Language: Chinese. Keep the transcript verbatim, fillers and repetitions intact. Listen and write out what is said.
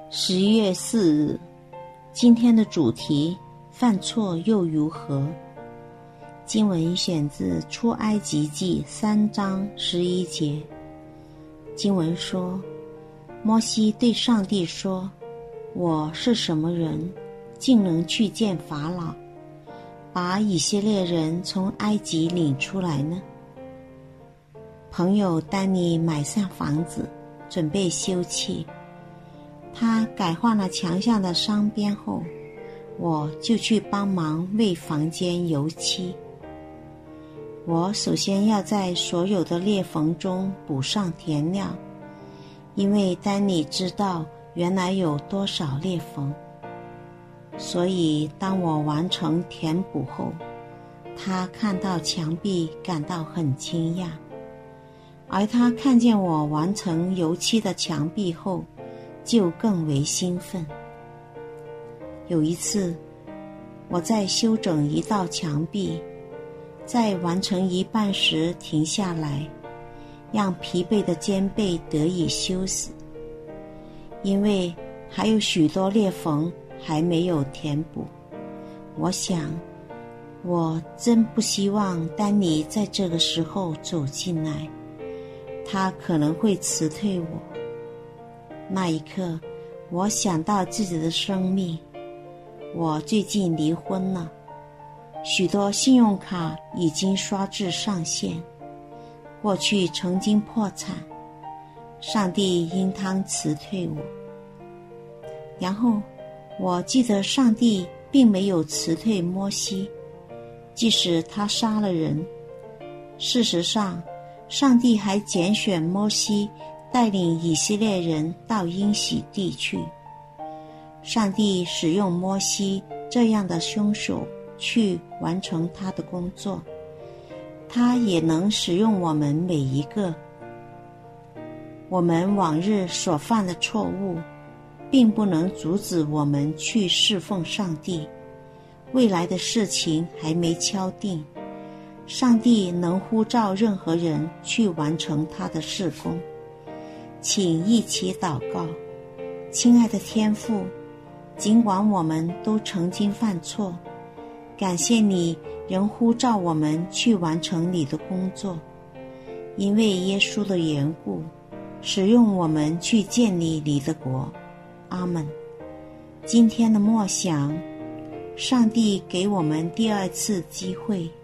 十一月四日，今天的主题：犯错又如何？经文选自出埃及记三章十一节。经文说，摩西对上帝说：我是什么人，竟能去见法老，把以色列人从埃及领出来呢？朋友丹尼买上房子，准备修葺。他改换了墙上的商边后，我就去帮忙为房间油漆。我首先要在所有的裂缝中补上填料，因为丹尼知道原来有多少裂缝。所以当我完成填补后，他看到墙壁感到很惊讶，而他看见我完成油漆的墙壁后，就更为兴奋。有一次，我在修整一道墙壁，在完成一半时停下来，让疲惫的肩背得以休息，因为还有许多裂缝还没有填补。我想，我真不希望丹尼在这个时候走进来，他可能会辞退我。那一刻，我想到自己的生命。我最近离婚了，许多信用卡已经刷至上限，过去曾经破产，上帝应当辞退我。然后我记得上帝并没有辞退摩西，即使他杀了人。事实上，上帝还拣选摩西带领以色列人到应许地去。上帝使用摩西这样的凶手去完成他的工作，他也能使用我们每一个。我们往日所犯的错误并不能阻止我们去侍奉上帝。未来的事情还没敲定，上帝能呼召任何人去完成他的事工。请一起祷告。亲爱的天父，尽管我们都曾经犯错，感谢你仍呼召我们去完成你的工作，因为耶稣的缘故，使用我们去建立你的国。阿们。今天的默想，上帝给我们第二次机会，